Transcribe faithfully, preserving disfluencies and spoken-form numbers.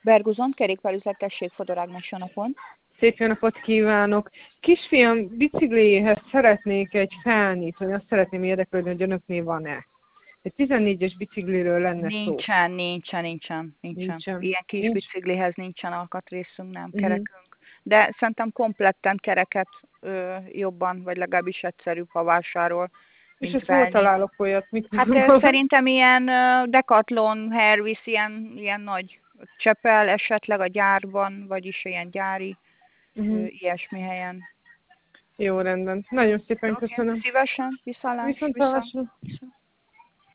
Berguzon, kerékpárüzlet, tessék, Fodorágnes, jó napon. Szép jó napot kívánok! Kisfiam bicikliéhez szeretnék egy felnyitni, azt szeretném érdeklődni, hogy önöknél van-e. Egy tizennégyes bicikliről lenne szó. Nincsen, nincsen, nincsen, nincsen. Nincsen. Ilyen kis Nincs? biciklihez nincsen alkatrészünk, nem, Uh-huh. kerekünk. De szerintem kompletten kereket ö, jobban, vagy legalábbis egyszerűbb, ha vásárol. És mint ezt hol venni. találok olyat? Mit Hát ö, szerintem ilyen ö, Decathlon, Harris, ilyen, ilyen nagy Csepel esetleg a gyárban, vagyis ilyen gyári, uh-huh. ö, ilyesmi helyen. Jó, rendben. Nagyon szépen Okay. köszönöm. Szívesen, viszlátásra. Viszont hallásra. Viszont.